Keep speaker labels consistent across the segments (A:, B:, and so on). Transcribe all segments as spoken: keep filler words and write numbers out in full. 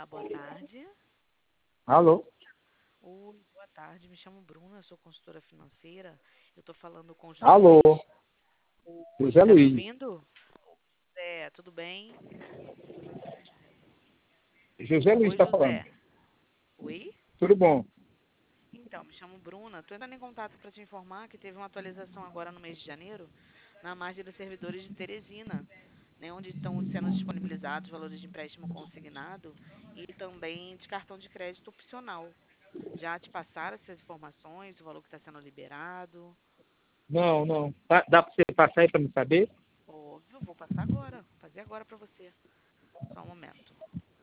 A: Olá, boa tarde.
B: Alô?
A: Oi, boa tarde. Me chamo Bruna, sou consultora financeira. Eu estou falando com o José
B: Alô?
A: Luiz. Oi,
B: José
A: tá me
B: Luiz.
A: ouvindo? É, tudo bem?
B: José Luiz
A: Oi,
B: está falando.
A: José. Oi?
B: Tudo bom?
A: Então, me chamo Bruna. Estou entrando em contato para te informar que teve uma atualização agora no mês de janeiro na margem dos servidores de Teresina, né, onde estão sendo disponibilizados valores de empréstimo consignado e também de cartão de crédito opcional. Já te passaram essas informações, o valor que está sendo liberado?
B: Não, não. Dá, dá para você passar aí para me saber?
A: Óbvio, vou passar agora, fazer agora para você. Só um momento.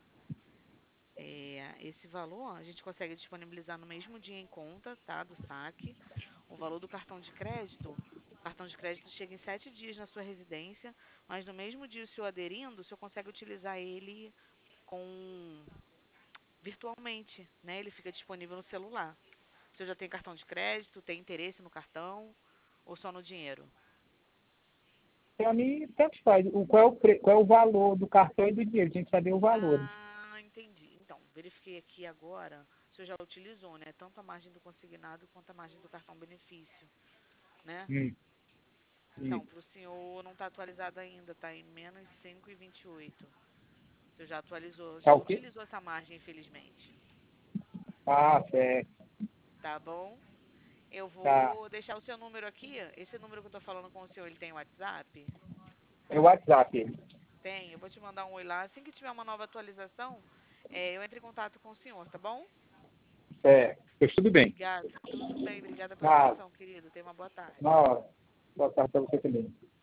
A: É, esse valor a gente consegue disponibilizar no mesmo dia em conta, tá, do saque. O valor do cartão de crédito, o cartão de crédito chega em sete dias na sua residência, mas no mesmo dia o senhor aderindo, o senhor consegue utilizar ele com virtualmente, né? Ele fica disponível no celular. O senhor já tem cartão de crédito, tem interesse no cartão ou só no dinheiro?
B: Para mim, tanto faz. O, qual, é o pre, qual é o valor do cartão e do dinheiro? Tem que saber o valor.
A: Ah, entendi. Então, verifiquei aqui agora, o senhor já utilizou, né? Tanto a margem do consignado quanto a margem do cartão benefício, né?
B: Hum,
A: Então,
B: isso.
A: para o senhor não está atualizado ainda, está em menos cinco e vinte e oito. O senhor já atualizou,
B: Tá
A: já
B: o quê?
A: utilizou essa margem, infelizmente.
B: Ah, certo.
A: Tá bom? Eu
B: Tá.
A: vou deixar o seu número aqui. Esse número que eu estou falando com o senhor, ele tem WhatsApp?
B: É o WhatsApp. Ele.
A: Tem. Eu vou te mandar um oi lá. Assim que tiver uma nova atualização, é, eu entro em contato com o senhor, tá bom?
B: Certo. Pois tudo bem.
A: Obrigada. Tudo bem. Obrigada pela
B: Na,
A: atenção, querido. Tenha uma boa tarde.
B: na hora. Boa tarde para você também.